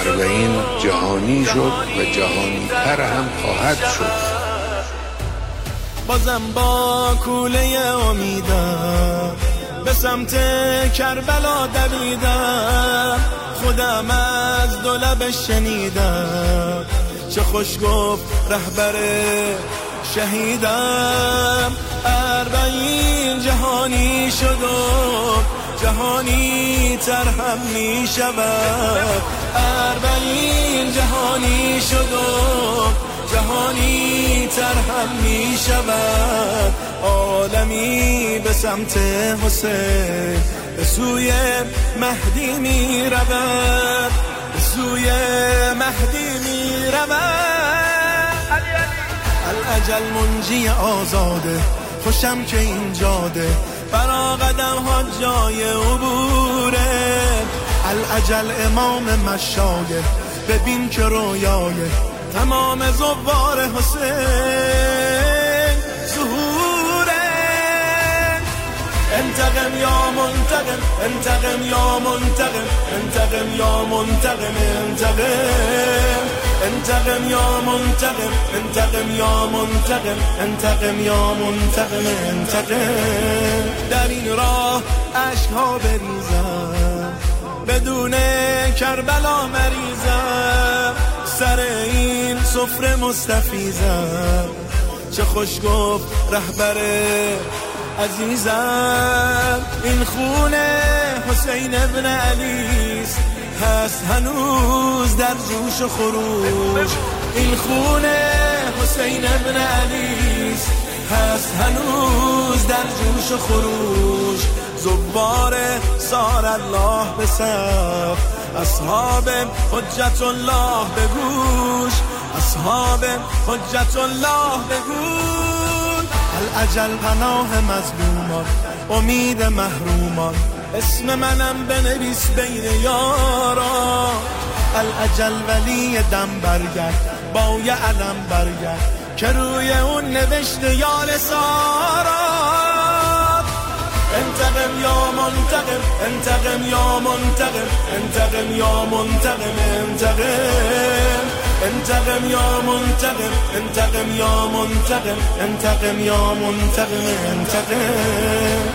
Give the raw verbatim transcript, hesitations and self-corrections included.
اربعین جهانی شد و جهانی تر هم خواهد شد. بازم با کوله امیدم به سمت کربلا دویدم، خودم از دو لبش شنیدم چه خوش گفت رهبر شهیدم. اربعین جهانی شد و جهانی تر هم می شود، اربعین جهانی شد و جهانی تر هم می شود. عالمی به سمت حسین به سوی مهدی می رود، به سوی مهدی می رود. الاجل منجی آزاده، خوشم که این جاده برا قدم ها جای عبوره. الاجل امام مشایه، ببین که رویای تمام زوار حسین ظهوره. انتقم یا منتقم، انتقم یا منتقم، انتقم یا منتقم، انتقم انتقم یا منتقم، انتقم یا منتقم، انتقم یا منتقم، انتقم. در این راه عشق‌ها بریزم، بدون کربلا مریزم، سر این سفره مستفیزم چه خوش گفت رهبر عزیزم. این خونه حسین ابن علیست، هست هنوز در جوش و خروش. این خونه حسین ابن علیست، هست هنوز در جوش و خروش. زوار سار الله به صف، اصحاب حجت الله به گوش، اصحاب حجت الله به گوش. الاجل پناه مظلومان، امید محرومان، اسم منم بنویس بین یارا. الاجل ولی دم برگرد، با یه علم برگرد که روی اون نوشته یال سارا. انتقم یا منتقم، انتقم یا منتقم، انتقم یا منتقم، انتقم انتقم یا منتقم، انتقم یا منتقم، انتقم یا منتقم، انتقم.